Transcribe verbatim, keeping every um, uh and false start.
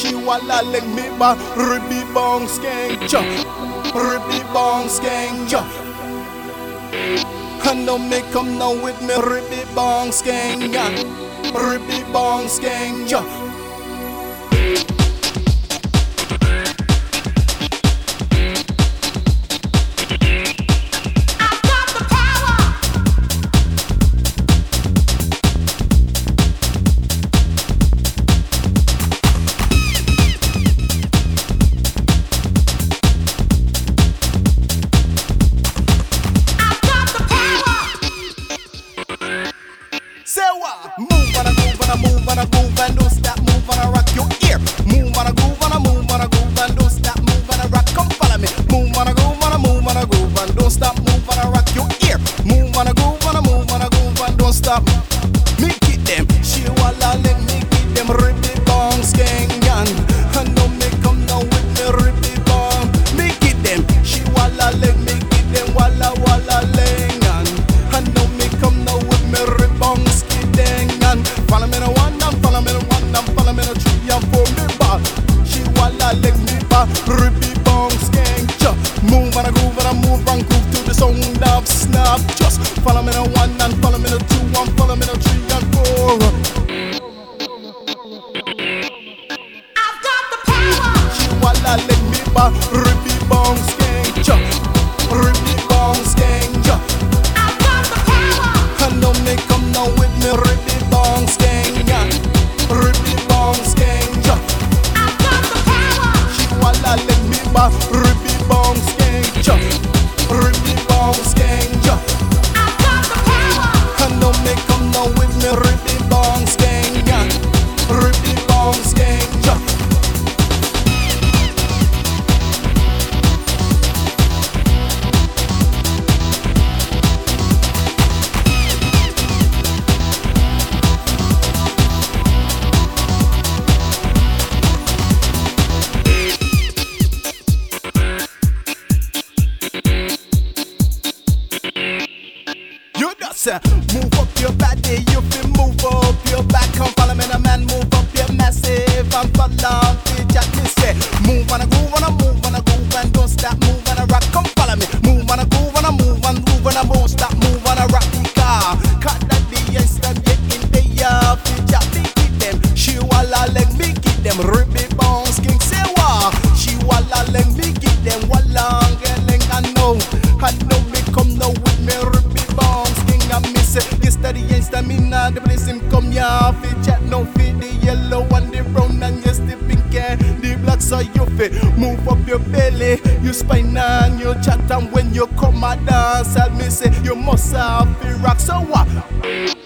She walla leg me ba ribby bong skank cha, ribby bong skank cha. I know me come now with me ribby bong skank ya, ribby bong skank ya. Move on a groove, on a move on a groove, and don't stop. Move on a rock your ear. Move on a groove, on a move on a groove, and don't stop. Move on a rock, come follow me. Move on a groove, on a move on a groove, and don't stop. Move on a rock your ear. Move on a groove, on a move on a groove, and don't stop. Me get them, she walla let me get them ribby bong skangan. I know me come now with me ribby bong. Me get them, she walla let me get them walla walla lengan. I know me come now with me ribby bong skangan. Follow me no one, and follow me no one, and follow me no three and four me ba. She walla let me ba ribby bong skank cha. Move and a groove and a move and groove to the sound of snap. Just follow me no one, and follow me no two, and follow me no three and four. I've got the power. She walla let me ba ribby bong skank cha, ribby bong skank cha. I've got the power. I know me come now with me ribby bong skank ya, ribby bong skank ya. I've got the power. She walla let me ba ribby bong skank ya, ribby bong skank ya. I've got the power. I know me come now with me ribby bong skank ya, ribby bong skank ya. Move up your body, you feel move up your back. Come follow me, the man, move up your massive. I'm follow the chat, me say. Move on a groove, on a move, on a groove, and don't stop. Move on a rock, come follow me. Move on a groove, on a move, on groove, and I won't stop. Move on a rock, the car. Cut that the instant, get in the yard. The chat, me get them. She walla let me get them. Ribby bones, king say wa. She walla let me get them. Walla, girling, I know. I know me come now with me ribby bones. I miss it. Yesterday ain't stamina. The place him come ya. Fit chat no fit the yellow and the brown and yes the pink and the black. So you fit move up your belly, you spine and you chat and when you come a dance, I me say you must have the rock. So what?